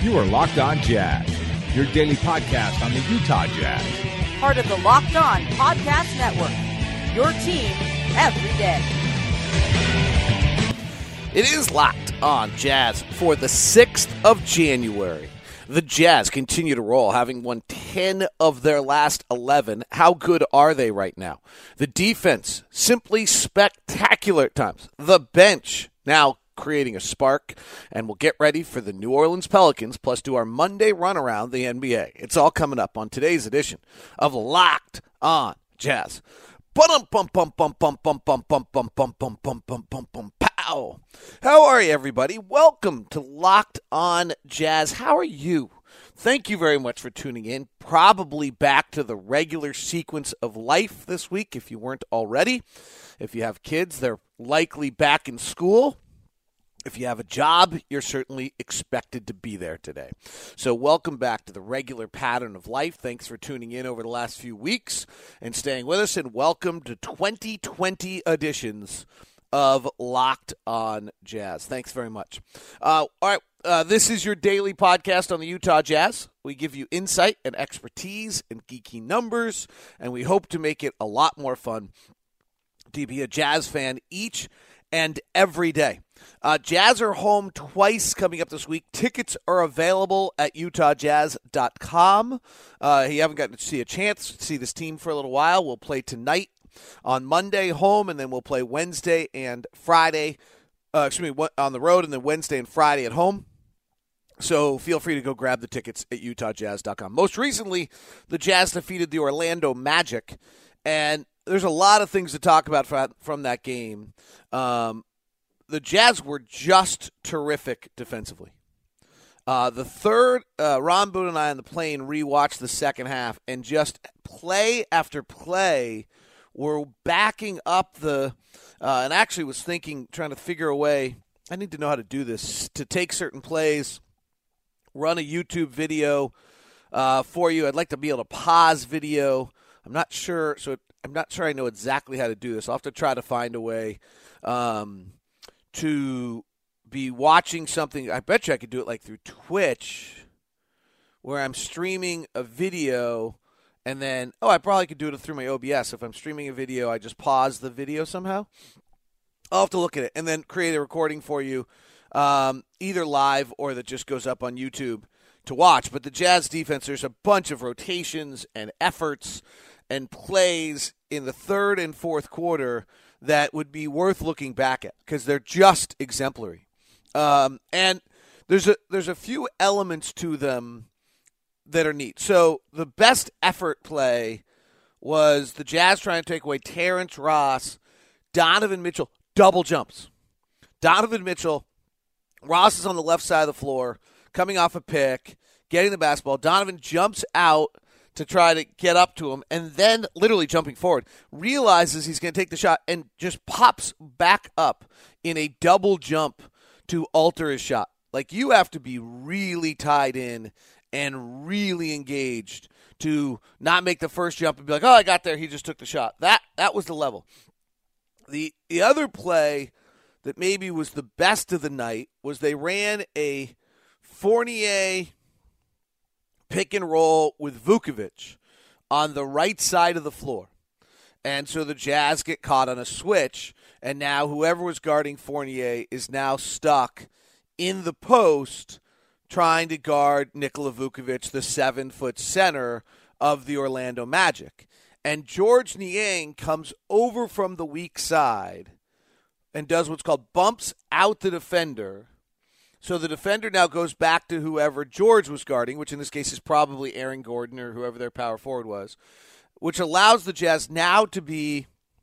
You are Locked On Jazz, your daily podcast on the Utah Jazz. Part of the Locked On Podcast Network, your team every day. It is Locked On Jazz for the 6th of January. The Jazz continue to roll, having won 10 of their last 11. How good are they right now? The defense, simply spectacular at times. The bench, now creating a spark, and we'll get ready for the New Orleans Pelicans, plus do our Monday run around the NBA. It's all coming up on today's edition of Locked On Jazz. Pow! How are you, everybody? Welcome to Locked On Jazz. How are you? Thank you very much for tuning in. Probably back to the regular sequence of life this week, if you weren't already. If you have kids, they're likely back in school. If you have a job, you're certainly expected to be there today. So welcome back to the regular pattern of life. Thanks for tuning in over the last few weeks and staying with us, and welcome to 2020 editions of Locked On Jazz. Thanks very much. All right, this is your daily podcast on the Utah Jazz. We give you insight and expertise and geeky numbers, and we hope to make it a lot more fun to be a Jazz fan each and every day. Jazz are home twice coming up this week. Tickets are available at utahjazz.com. You haven't gotten to see a chance to see this team for a little while. We'll play tonight on Monday home, and then we'll play Wednesday and Friday. On the road, and then Wednesday and Friday at home. So feel free to go grab the tickets at utahjazz.com. Most recently, the Jazz defeated the Orlando Magic, and there's a lot of things to talk about from that game. The Jazz were just terrific defensively. The third, Ron Boone and I on the plane rewatched the second half, and just play after play were backing up the and actually was trying to figure a way, I need to know how to do this, to take certain plays, run a YouTube video for you. I'd like to be able to pause video. I'm not sure I know exactly how to do this. I'll have to try to find a way to be watching something. I bet you I could do it like through Twitch, where I'm streaming a video, and then, I probably could do it through my OBS. If I'm streaming a video, I just pause the video somehow. I'll have to look at it and then create a recording for you, either live or that just goes up on YouTube to watch. But the Jazz defense, there's a bunch of rotations and efforts and plays in the third and fourth quarter that would be worth looking back at because they're just exemplary. And there's a few elements to them that are neat. So the best effort play was the Jazz trying to take away Terrence Ross, Donovan Mitchell, double jumps. Donovan Mitchell, Ross is on the left side of the floor, coming off a pick, getting the basketball. Donovan jumps out to try to get up to him, and then literally jumping forward, realizes he's going to take the shot and just pops back up in a double jump to alter his shot. Like, you have to be really tied in and really engaged to not make the first jump and be like, I got there, he just took the shot. That was the level. The other play that maybe was the best of the night was they ran a Fournier pick and roll with Vucevic on the right side of the floor. And so the Jazz get caught on a switch, and now whoever was guarding Fournier is now stuck in the post trying to guard Nikola Vucevic, the 7-foot center of the Orlando Magic. And George Niang comes over from the weak side and does what's called bumps out the defender. So the defender now goes back to whoever George was guarding, which in this case is probably Aaron Gordon or whoever their power forward was, which allows the Jazz now to be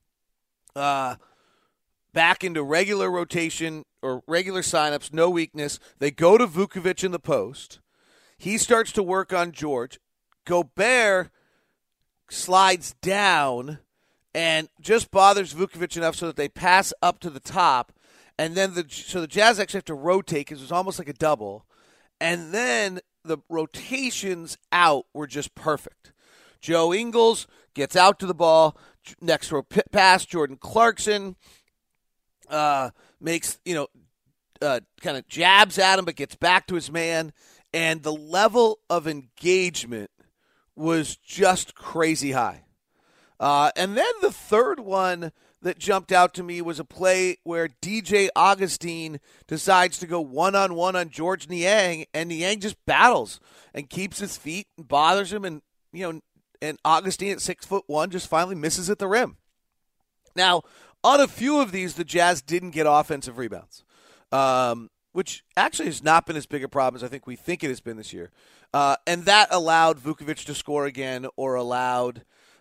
back into regular rotation or regular signups, no weakness. They go to Vucevic in the post. He starts to work on George. Gobert slides down and just bothers Vucevic enough so that they pass up to the top. And then the Jazz actually have to rotate because it was almost like a double. And then the rotations out were just perfect. Joe Ingles gets out to the ball, next row pass. Jordan Clarkson makes, kind of jabs at him but gets back to his man. and the level of engagement was just crazy high. And then the third one that jumped out to me was a play where DJ Augustine decides to go one-on-one on George Niang, and Niang just battles and keeps his feet and bothers him, and and Augustine at 6'1" just finally misses at the rim. Now, on a few of these, the Jazz didn't get offensive rebounds, which actually has not been as big a problem as I think we think it has been this year. And that allowed Vucevic to score again, or allowed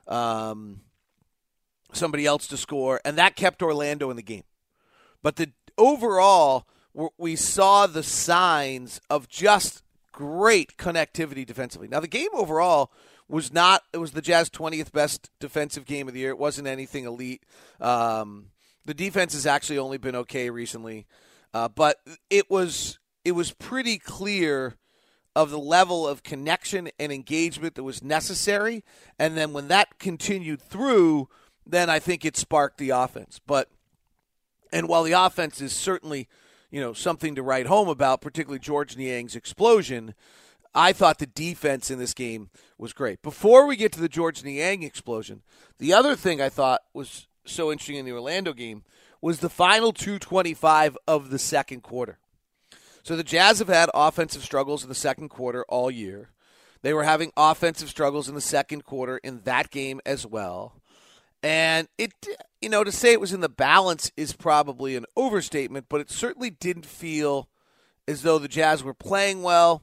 somebody else to score, and that kept Orlando in the game. But overall, we saw the signs of just great connectivity defensively. Now, the game overall was the Jazz 20th best defensive game of the year. It wasn't anything elite. The defense has actually only been okay recently. But it was pretty clear of the level of connection and engagement that was necessary. And then when that continued through, then I think it sparked the offense. And while the offense is certainly, something to write home about, particularly George Niang's explosion, I thought the defense in this game was great. Before we get to the George Niang explosion, the other thing I thought was so interesting in the Orlando game was the final 2:25 of the second quarter. So the Jazz have had offensive struggles in the second quarter all year. They were having offensive struggles in the second quarter in that game as well. And to say it was in the balance is probably an overstatement, but it certainly didn't feel as though the Jazz were playing well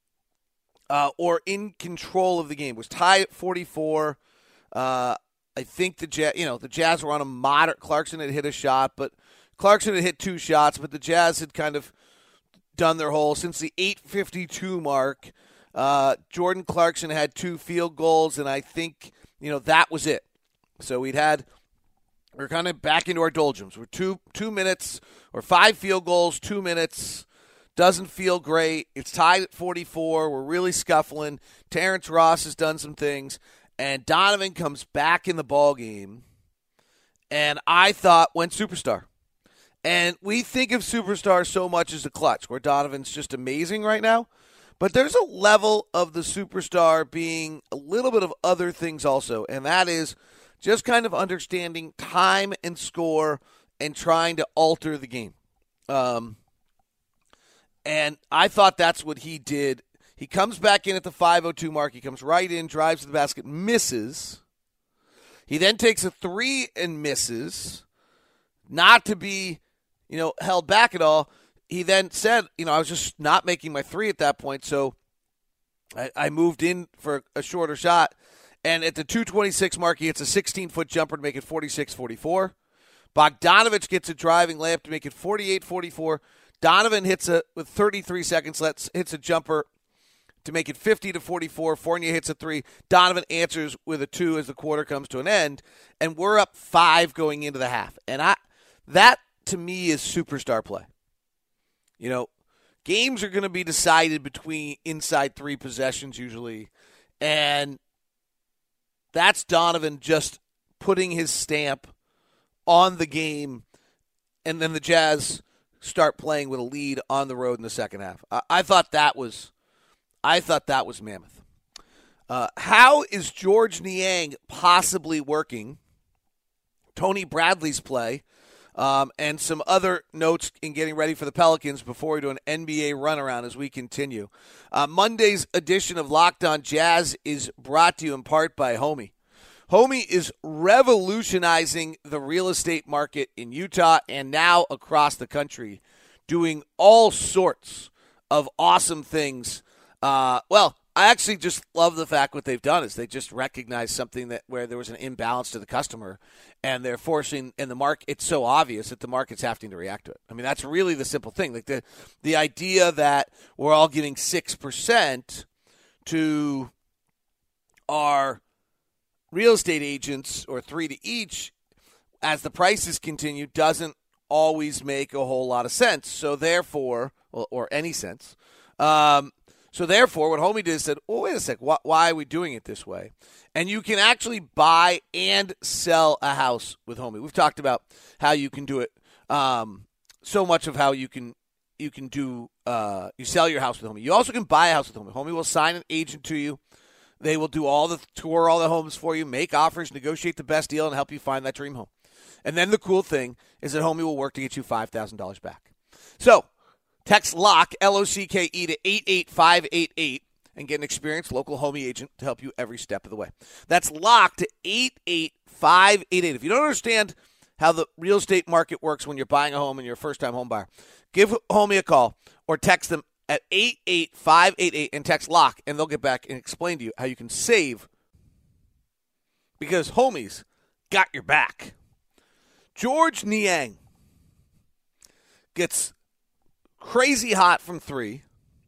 or in control of the game. It was tied at 44. I think the Jazz were on a moderate. Clarkson had hit a shot, but Clarkson had hit 2 shots, but the Jazz had kind of done their whole since the 8:52 mark. Jordan Clarkson had 2 field goals, and I think that was it. So we're kind of back into our doldrums. We're 2 minutes or 5 field goals, 2 minutes. Doesn't feel great. It's tied at 44. We're really scuffling. Terrence Ross has done some things. And Donovan comes back in the ball game, and I thought went superstar. And we think of superstar so much as a clutch, where Donovan's just amazing right now. But there's a level of the superstar being a little bit of other things also, and that is just kind of understanding time and score and trying to alter the game. And I thought that's what he did. He comes back in at the 5:02 mark. He comes right in, drives to the basket, misses. He then takes a 3 and misses, not to be, held back at all. He then said, I was just not making my 3 at that point, so I moved in for a shorter shot. And at the 2:26 mark, he hits a 16-foot jumper to make it 46-44. Bogdanovich gets a driving layup to make it 48-44. Donovan with 33 seconds left, hits a jumper to make it 50-44. Fournier hits a 3. Donovan answers with a 2 as the quarter comes to an end. And we're up 5 going into the half. And that, to me, is superstar play. Games are going to be decided between inside 3 possessions usually. And that's Donovan just putting his stamp on the game. And then the Jazz start playing with a lead on the road in the second half. I thought that was mammoth. How is George Niang possibly working? Tony Bradley's play, and some other notes in getting ready for the Pelicans before we do an NBA runaround as we continue. Monday's edition of Locked On Jazz is brought to you in part by Homey. Homey is revolutionizing the real estate market in Utah and now across the country, doing all sorts of awesome things. I actually just love the fact what they've done is they just recognize something where there was an imbalance to the customer, and they're forcing in the market. It's so obvious that the market's having to react to it. I mean, that's really the simple thing. Like the idea that we're all giving 6% to our real estate agents, or 3 to each, as the prices continue, doesn't always make a whole lot of sense. So therefore, or any sense. So therefore, what Homey did is said, well, wait a sec, why are we doing it this way? And you can actually buy and sell a house with Homey. We've talked about how you can do it. So much of how you can you can do you sell your house with Homie. You also can buy a house with Homie. Homie will sign an agent to you. They will do all the tour, all the homes for you, make offers, negotiate the best deal, and help you find that dream home. And then the cool thing is that Homie will work to get you $5,000 back. So text LOCK, LOCKE, to 88588 and get an experienced local Homie agent to help you every step of the way. That's LOCK to 88588. If you don't understand how the real estate market works when you're buying a home and you're a first-time home buyer, give Homie a call or text them at 88588 and text LOCK, and they'll get back and explain to you how you can save, because Homie's got your back. Georges Niang gets crazy hot from three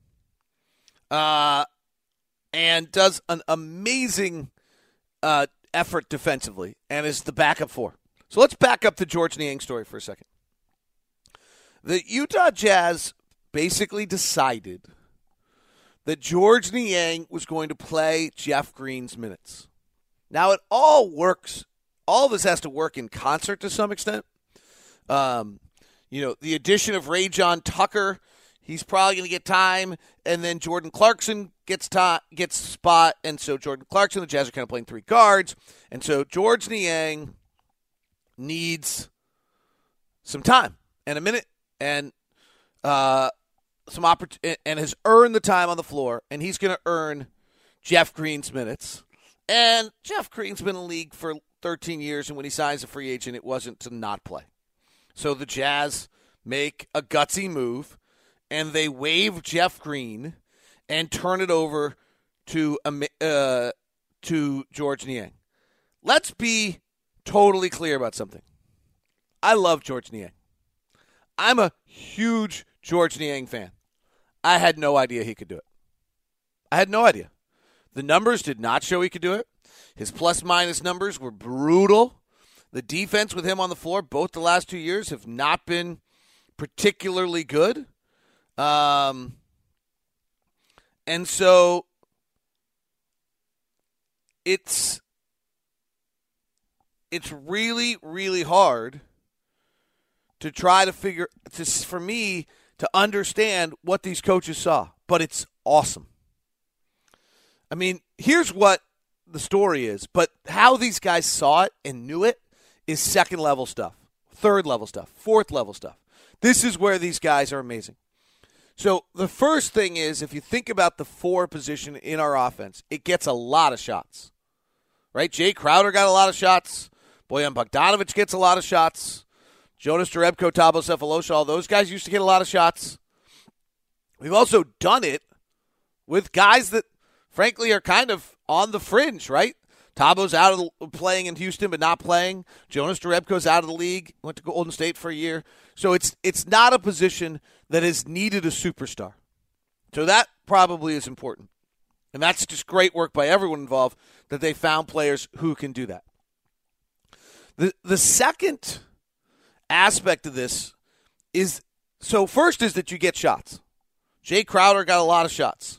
and does an amazing effort defensively and is the backup four. So let's back up the Georges Niang story for a second. The Utah Jazz basically decided that Georges Niang was going to play Jeff Green's minutes. Now, it all works. All of this has to work in concert to some extent. The addition of Ray John Tucker, he's probably going to get time, and then Jordan Clarkson gets a spot, and so Jordan Clarkson, the Jazz are kind of playing three guards, and so Georges Niang needs some time and a minute and some opportunity, and has earned the time on the floor, and he's going to earn Jeff Green's minutes. And Jeff Green's been in the league for 13 years, and when he signs a free agent, it wasn't to not play. So the Jazz make a gutsy move, and they waive Jeff Green and turn it over to Georges Niang. Let's be totally clear about something. I love Georges Niang. I'm a huge Georges Niang fan. I had no idea he could do it. I had no idea. The numbers did not show he could do it. His plus-minus numbers were brutal. The defense with him on the floor, both the last 2 years, have not been particularly good. And so it's really, really hard to try to for me to understand what these coaches saw. But it's awesome. I mean, here's what the story is, but how these guys saw it and knew it is second-level stuff, third-level stuff, fourth-level stuff. This is where these guys are amazing. So the first thing is, if you think about the four position in our offense, it gets a lot of shots, right? Jay Crowder got a lot of shots. Bojan Bogdanovic gets a lot of shots. Jonas Jerebko, Thabo Sefolosha, all those guys used to get a lot of shots. We've also done it with guys that, frankly, are kind of on the fringe, right? Tabo's out of playing in Houston but not playing. Jonas Jerebko's out of the league, went to Golden State for a year. So it's not a position that has needed a superstar. So that probably is important. And that's just great work by everyone involved that they found players who can do that. The second aspect of this is, so first is that you get shots. Jay Crowder got a lot of shots.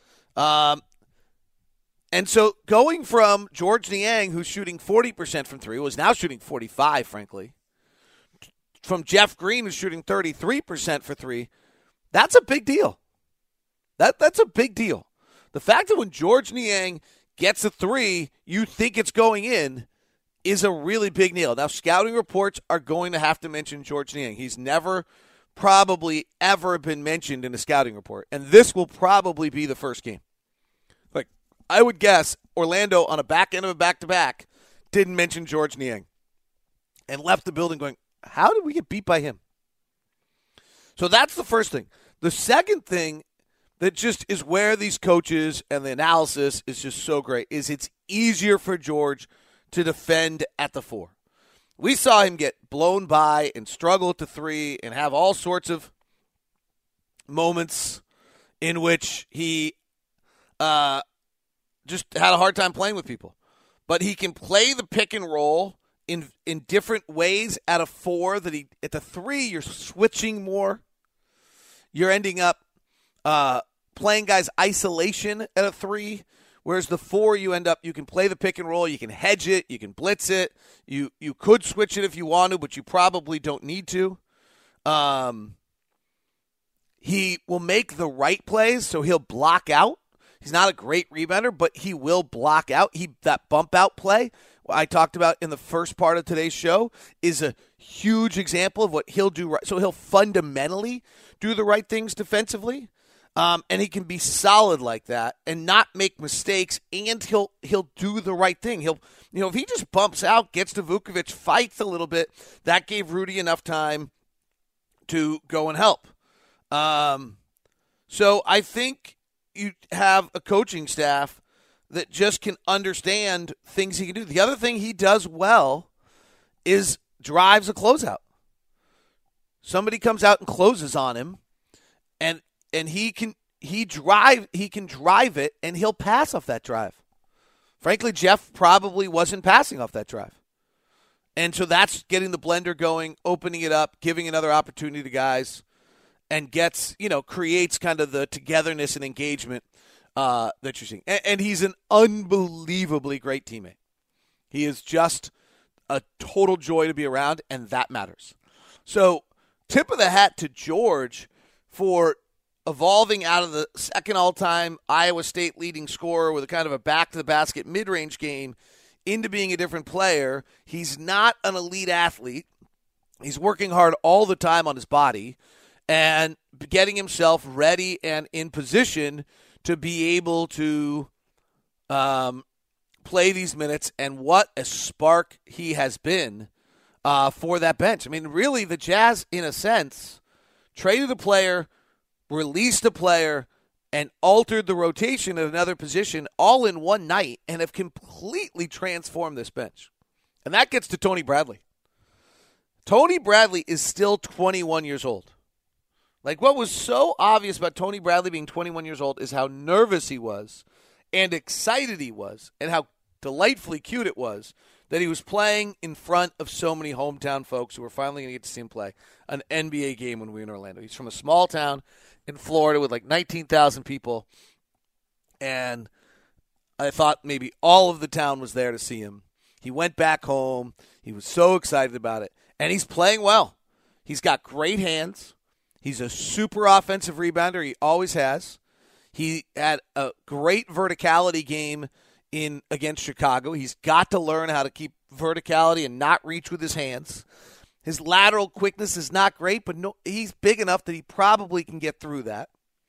And so going from Georges Niang, who's shooting 40% from three, was now shooting 45%, frankly, from Jeff Green, who's shooting 33% for three, that's a big deal. That's a big deal. The fact that when Georges Niang gets a three, you think it's going in, is a really big deal. Now, scouting reports are going to have to mention Georges Niang. He's never probably ever been mentioned in a scouting report, and this will probably be the first game. Like, I would guess Orlando, on a back end of a back-to-back, didn't mention Georges Niang and left the building going, how did we get beat by him? So that's the first thing. The second thing that just is where these coaches and the analysis is just so great is it's easier for George to defend at the four. We saw him get blown by and struggle at the three and have all sorts of moments in which he just had a hard time playing with people. But he can play the pick and roll in different ways at a four that at the three, you're switching more. You're ending up playing guys isolation at a three, whereas the four, you can play the pick and roll, you can hedge it, you can blitz it, you could switch it if you want to, but you probably don't need to. He will make the right plays, so he'll block out. He's not a great rebounder, but he will block out. That bump out play I talked about in the first part of today's show is a huge example of what he'll do right. So he'll fundamentally do the right things defensively, and he can be solid like that and not make mistakes, and he'll do the right thing. If he just bumps out, gets to Vukovic, fights a little bit, that gave Rudy enough time to go and help. So I think you have a coaching staff that just can understand things he can do. The other thing he does well is drives a closeout. Somebody comes out and closes on him, and he can drive it, and he'll pass off that drive. Frankly, Jeff probably wasn't passing off that drive. And so that's getting the blender going, opening it up, giving another opportunity to guys, and creates kind of the togetherness and engagement that you're seeing. And he's an unbelievably great teammate. He is just a total joy to be around, and that matters. So tip of the hat to George for evolving out of the second all-time Iowa State leading scorer with a kind of a back-to-the-basket mid-range game into being a different player. He's not an elite athlete. He's working hard all the time on his body and getting himself ready and in position to be able to play these minutes, and what a spark he has been for that bench. I mean, really, the Jazz, in a sense, traded a player, released a player, and altered the rotation at another position all in one night and have completely transformed this bench. And that gets to Tony Bradley. Tony Bradley is still 21 years old. Like, what was so obvious about Tony Bradley being 21 years old is how nervous he was and excited he was and how delightfully cute it was that he was playing in front of so many hometown folks who were finally going to get to see him play an NBA game when we were in Orlando. He's from a small town in Florida with like 19,000 people, and I thought maybe all of the town was there to see him. He went back home. He was so excited about it, and he's playing well. He's got great hands. He's a super offensive rebounder. He always has. He had a great verticality game against Chicago. He's got to learn how to keep verticality and not reach with his hands. His lateral quickness is not great, but he's big enough that he probably can get through that.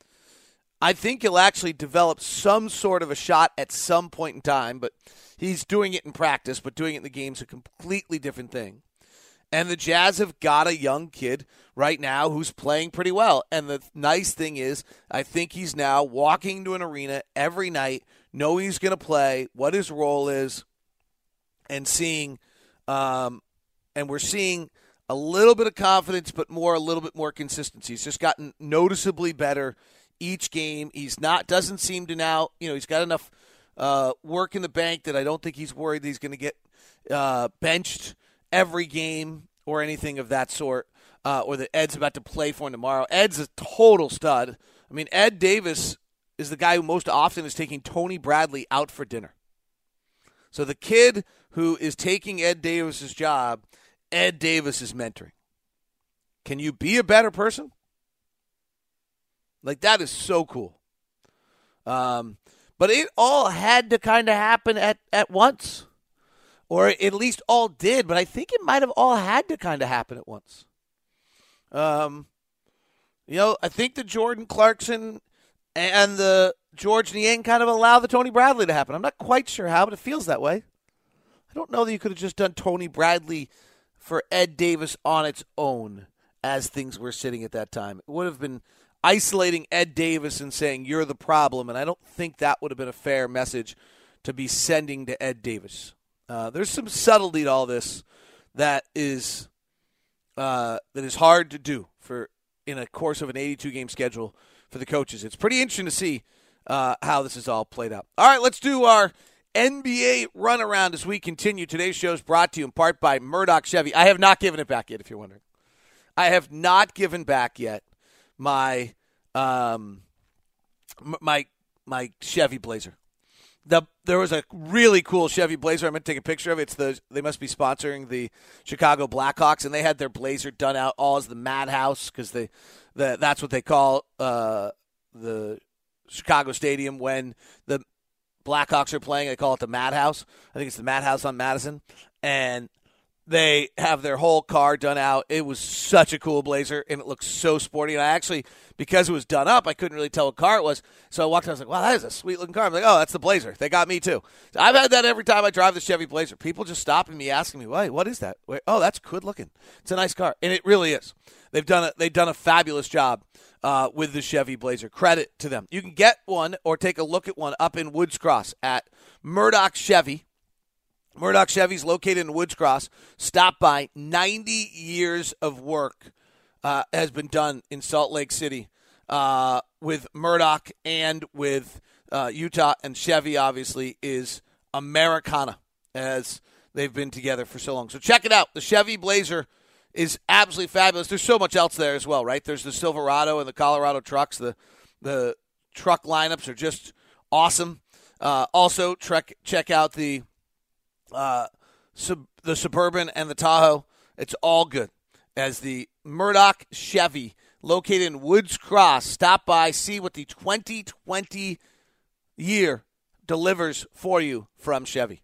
I think he'll actually develop some sort of a shot at some point in time, but he's doing it in practice, but doing it in the game is a completely different thing. And the Jazz have got a young kid right now who's playing pretty well. And the nice thing is, I think he's now walking into an arena every night, knowing he's going to play, what his role is, and seeing, and we're seeing a little bit of confidence, but a little bit more consistency. He's just gotten noticeably better each game. Doesn't seem to now, he's got enough work in the bank that I don't think he's worried that he's going to get benched every game or anything of that sort, or that Ed's about to play for him tomorrow. Ed's a total stud. I mean, Ed Davis is the guy who most often is taking Tony Bradley out for dinner. So the kid who is taking Ed Davis's job, Ed Davis is mentoring. Can you be a better person? Like, that is so cool. But it all had to kind of happen at once. Or at least all did, but I think it might have all had to kind of happen at once. I think the Jordan Clarkson and the George Niang kind of allow the Tony Bradley to happen. I'm not quite sure how, but it feels that way. I don't know that you could have just done Tony Bradley for Ed Davis on its own as things were sitting at that time. It would have been isolating Ed Davis and saying, you're the problem, and I don't think that would have been a fair message to be sending to Ed Davis. There's some subtlety to all this that is hard to do in a course of an 82-game schedule for the coaches. It's pretty interesting to see how this is all played out. All right, let's do our NBA runaround as we continue. Today's show is brought to you in part by Murdoch Chevy. I have not given it back yet, if you're wondering. I have not given back yet my my Chevy Blazer. There was a really cool Chevy Blazer. I'm going to take a picture of it. They must be sponsoring the Chicago Blackhawks, and they had their Blazer done out all as the Madhouse because that's what they call the Chicago Stadium when the Blackhawks are playing. They call it the Madhouse. I think it's the Madhouse on Madison, and they have their whole car done out. It was such a cool Blazer, and it looks so sporty. And I actually, because it was done up, I couldn't really tell what car it was. So I walked out, I was like, wow, that is a sweet-looking car. I'm like, oh, that's the Blazer. They got me, too. So I've had that every time I drive the Chevy Blazer. People just stopping me, asking me, wait, what is that? Wait, oh, that's good-looking. It's a nice car. And it really is. They've done a fabulous job with the Chevy Blazer. Credit to them. You can get one or take a look at one up in Woods Cross at Murdoch Chevy. Murdoch Chevy's located in Woods Cross. Stop by. 90 years of work has been done in Salt Lake City with Murdoch and with Utah. And Chevy, obviously, is Americana, as they've been together for so long. So check it out. The Chevy Blazer is absolutely fabulous. There's so much else there as well, right? There's the Silverado and the Colorado trucks. The truck lineups are just awesome. Also, check out the Suburban and the Tahoe. It's all good. As the Murdoch Chevy, located in Woods Cross. Stop by, see what the 2020 year delivers for you from Chevy.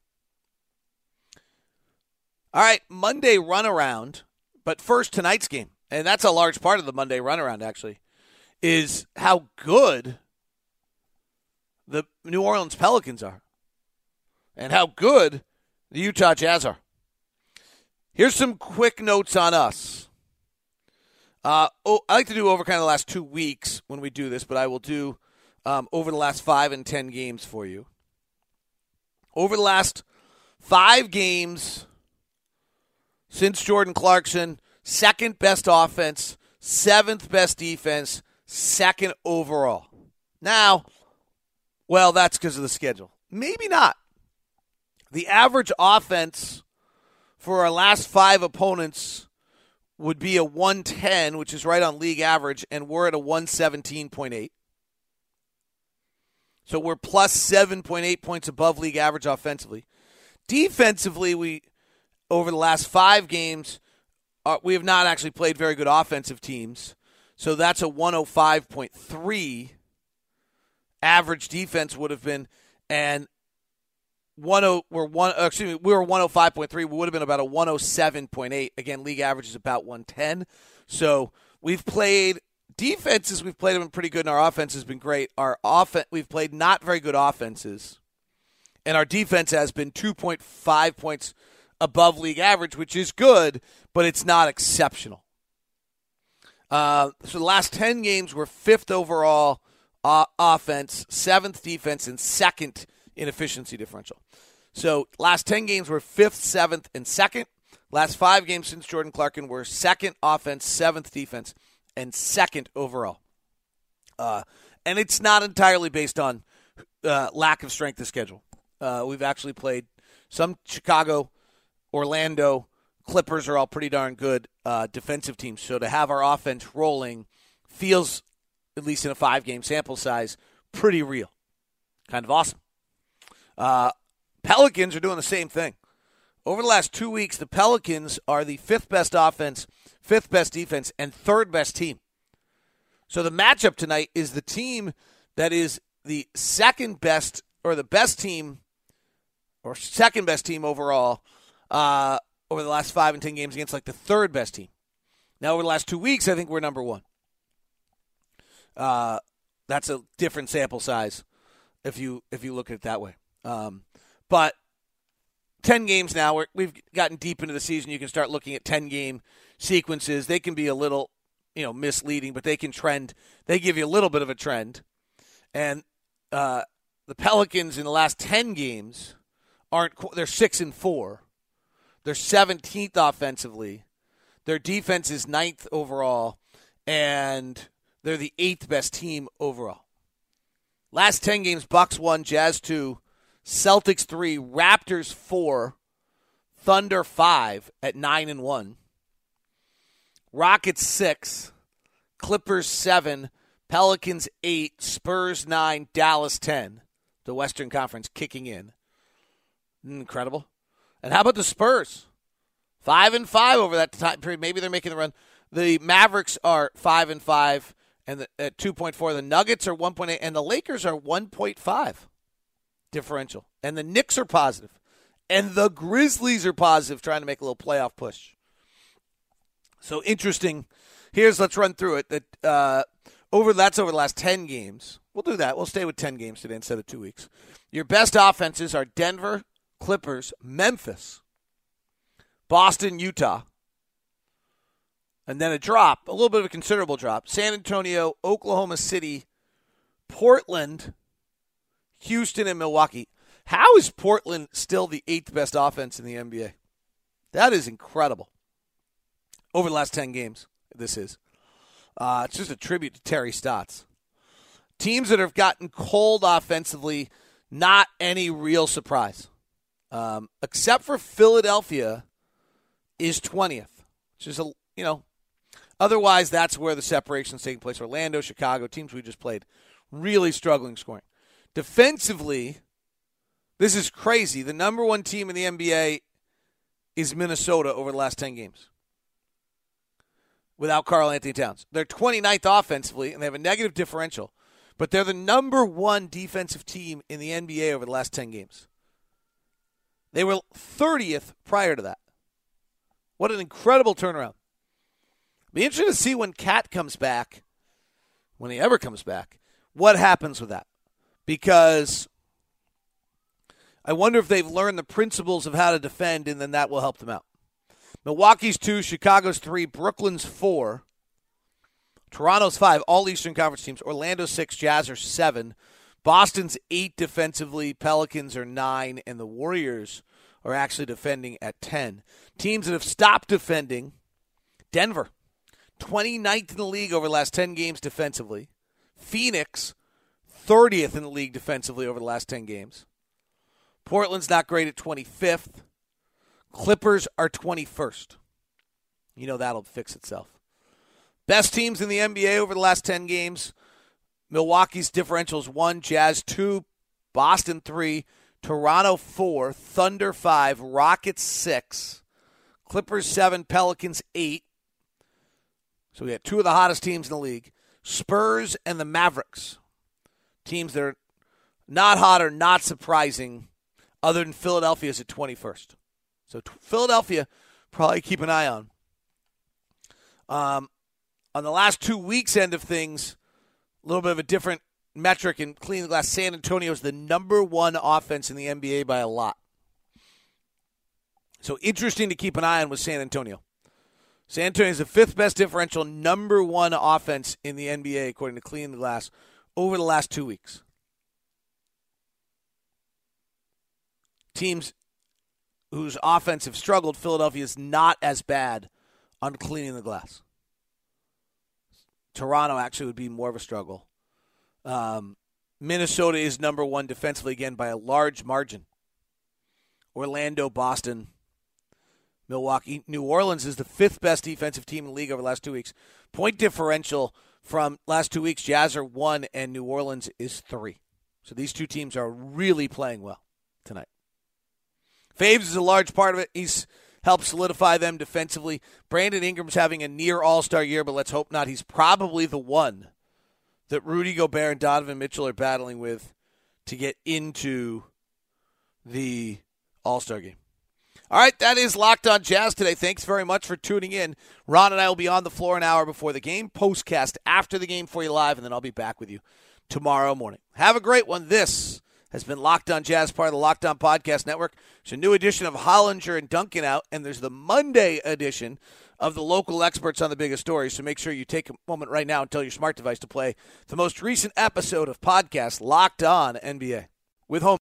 All right, Monday runaround, but first tonight's game, and that's a large part of the Monday runaround, actually, is how good the New Orleans Pelicans are and how good the Utah Jazz are. Here's some quick notes on us. I like to do over kind of the last 2 weeks when we do this, but I will do over the last 5 and 10 games for you. Over the last 5 games since Jordan Clarkson, second best offense, 7th best defense, 2nd overall. Now, well, that's because of the schedule. Maybe not. The average offense for our last 5 opponents would be a 110, which is right on league average, and we're at a 117.8. So we're plus 7.8 points above league average offensively. Defensively, we over the last 5 games, we have not actually played very good offensive teams. So that's a 105.3 average defense would have been, and we were 105.3. We would have been about a 107.8. Again, league average is about 110. So we've played defenses. We've played them pretty good, and our offense has been great. We've played not very good offenses, and our defense has been 2.5 points above league average, which is good, but it's not exceptional. So the last 10 games were 5th overall offense, 7th defense, and 2nd in efficiency differential. So last 10 games were 5th, 7th, and 2nd. Last 5 games since Jordan Clarkson were 2nd offense, 7th defense, and 2nd overall. And it's not entirely based on lack of strength of schedule. We've actually played some Chicago, Orlando, Clippers are all pretty darn good defensive teams. So to have our offense rolling feels, at least in a 5-game sample size, pretty real. Kind of awesome. Pelicans are doing the same thing. Over the last 2 weeks, the Pelicans are the 5th best offense, 5th best defense, and 3rd best team. So the matchup tonight is the team that is the 2nd best, or the best team, or 2nd best team overall over the last 5 and 10 games against like the 3rd best team. Now over the last 2 weeks, I think we're number 1. That's a different sample size if you look at it that way. But 10 games now, we've gotten deep into the season. You can start looking at 10-game sequences. They can be a little, misleading, but they can trend. They give you a little bit of a trend. And the Pelicans in the last 10 games they're 6-4. They're 17th offensively. Their defense is 9th overall, and they're the 8th best team overall. Last 10 games, Bucks 1, Jazz 2, Celtics 3, Raptors 4, Thunder 5 at 9-1, Rockets 6, Clippers 7, Pelicans 8, Spurs 9, Dallas 10. the Western Conference kicking in. Incredible. And how about the Spurs? 5-5 over that time period. Maybe they're making the run. The Mavericks are 5-5 and at 2.4. The Nuggets are 1.8, and the Lakers are 1.5 differential. And the Knicks are positive. And the Grizzlies are positive, trying to make a little playoff push. So interesting. Let's run through it. That's over the last 10 games. We'll do that. We'll stay with 10 games today instead of 2 weeks. Your best offenses are Denver, Clippers, Memphis, Boston, Utah. And then a drop, a little bit of a considerable drop. San Antonio, Oklahoma City, Portland, Houston, and Milwaukee. How is Portland still the 8th best offense in the NBA? That is incredible. Over the last 10 games, this is. It's just a tribute to Terry Stotts. Teams that have gotten cold offensively, not any real surprise. Except for Philadelphia is 20th. Which is, otherwise that's where the separation is taking place. Orlando, Chicago, teams we just played, really struggling scoring. Defensively, this is crazy. The number one team in the NBA is Minnesota over the last 10 games without Karl-Anthony Towns. They're 29th offensively, and they have a negative differential, but they're the number one defensive team in the NBA over the last 10 games. They were 30th prior to that. What an incredible turnaround. Be interesting to see when Cat comes back, when he ever comes back, what happens with that. Because I wonder if they've learned the principles of how to defend, and then that will help them out. Milwaukee's 2, Chicago's 3, Brooklyn's 4, Toronto's 5, all Eastern Conference teams. Orlando's 6, Jazz are 7, Boston's 8 defensively, Pelicans are 9, and the Warriors are actually defending at 10. Teams that have stopped defending, Denver, 29th in the league over the last 10 games defensively. Phoenix, 30th in the league defensively over the last 10 games. Portland's not great at 25th. Clippers are 21st. You know that'll fix itself. Best teams in the NBA over the last 10 games. Milwaukee's differentials 1, Jazz 2, Boston 3, Toronto 4, Thunder 5, Rockets 6, Clippers 7, Pelicans 8. So we got 2 of the hottest teams in the league. Spurs and the Mavericks. Teams that are not hot or not surprising, other than Philadelphia's at 21st. So Philadelphia, probably keep an eye on. On the last 2 weeks end of things, a little bit of a different metric in cleaning the glass. San Antonio is the number one offense in the NBA by a lot. So interesting to keep an eye on with San Antonio. San Antonio is the 5th best differential, number one offense in the NBA, according to Cleaning the Glass, over the last 2 weeks. Teams whose offense have struggled, Philadelphia is not as bad on Cleaning the Glass. Toronto actually would be more of a struggle. Minnesota is number one defensively, again, by a large margin. Orlando, Boston, Milwaukee. New Orleans is the 5th best defensive team in the league over the last 2 weeks. Point differential from last 2 weeks, Jazz are 1 and New Orleans is 3. So these two teams are really playing well tonight. Faves is a large part of it. He's helped solidify them defensively. Brandon Ingram's having a near all-star year, but let's hope not. He's probably the one that Rudy Gobert and Donovan Mitchell are battling with to get into the all-star game. All right, that is Locked On Jazz today. Thanks very much for tuning in. Ron and I will be on the floor an hour before the game, postcast after the game for you live, and then I'll be back with you tomorrow morning. Have a great one. This has been Locked On Jazz, part of the Locked On Podcast Network. There's a new edition of Hollinger and Duncan out, and there's the Monday edition of the local experts on the biggest stories. So make sure you take a moment right now and tell your smart device to play the most recent episode of podcast Locked On NBA with home.